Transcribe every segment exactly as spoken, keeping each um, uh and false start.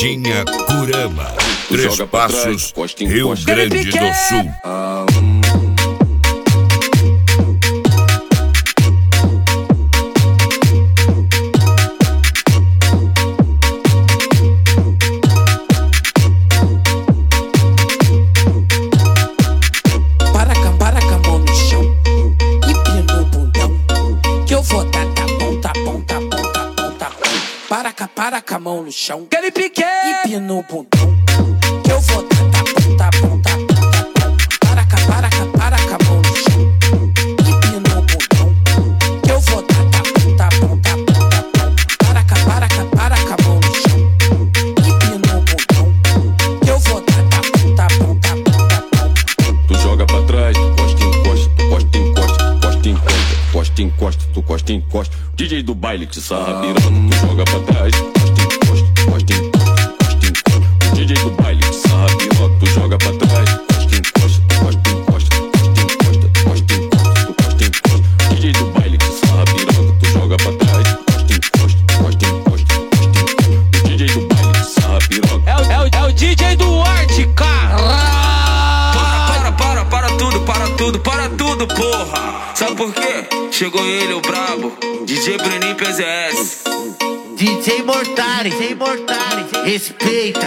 Quentinha Curama, Três Passos, Rio Grande do Sul. Para cá, para com a mão no chão. Aquele pique empina o bundão, que eu vou dar da ponta, ponta, ponta. Para cá, para cá, para com a mão no chão. Empina o bundão, que eu vou dar da ponta, ponta, ponta. Para cá, para cá, para com a mão no chão. Empina o bundão, que eu vou dar da ponta, ponta, ponta. Tu joga pra trás, tu costa, encosta, tu costa, encosta, costa, encosta, costa, encosta, tu costa, encosta. D J do baile te sarra pirando, tu joga pra trás, costa, encosta, costa, encosta, costa, encosta. O D J do baile te sarra pirando, tu joga pra trás, costa, encosta, costa, encosta, costa, encosta, costa, encosta, tu costa, encosta. D J do baile te sarra pirando, tu joga pra trás, costa, encosta, costa, encosta, costa, encosta. O D J do baile te sarra pirando. É o, é o, é o D J do Arte, cara. Para, para, para, para tudo, para tudo, para tudo, porra. Sabe por quê? Chegou ele, o brabo, D J Bruninho P Z S. D J Mortari, D J Mortari, respeita.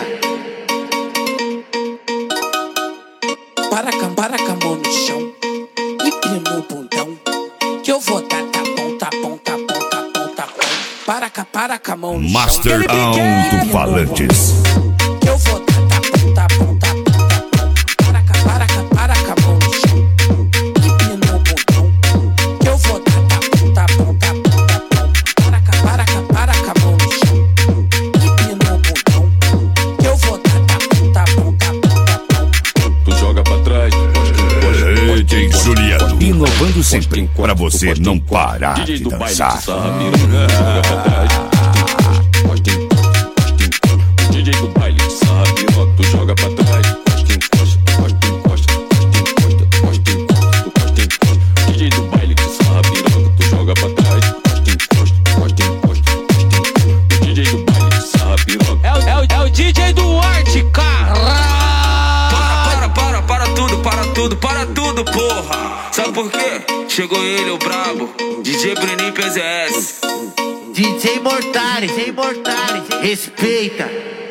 Para cá, para com a mão no chão. Empina o bundão, que eu vou dar da ponta, ponta, ponta, ponta. Para cá, para com a mão no chão. Master Alto-Falantes. Que eu vou dar da ponta, ponta, ponta. Para cá, para cá, para com a mão no chão. Empina o bundão, que eu vou dar da ponta, ponta, ponta. Para cá, para cá, para com a mão no chão. Empina o bundão, que eu vou dar da ponta, ponta, ponta. Tu joga pra trás, costa, encosta, D J encosta, Juliano, encosta, inovando encosta, sempre, encosta, pra você encosta, não encosta. parar D J de do baile dançar. te sarra pirando, tu joga pra trás, costa, encosta, costa, encosta. O D J do baile te sarra pirando, tu joga pra trás, costa, encosta, costa, encosta, costa, encosta, costa, encosta, tu costa, encosta. D J do baile te sarra pirando, tu joga pra trás, costa, encosta, costa, encosta, costa, encosta. O D J do baile te sarra pirando. É o, é o, é o D J do Arte, cara. Para, para, para, para tudo, para tudo, para tudo, porra. Sabe por quê? Chegou ele, o brabo, D J Bruninho P Z S. D J Mortari, D J Mortari, respeita.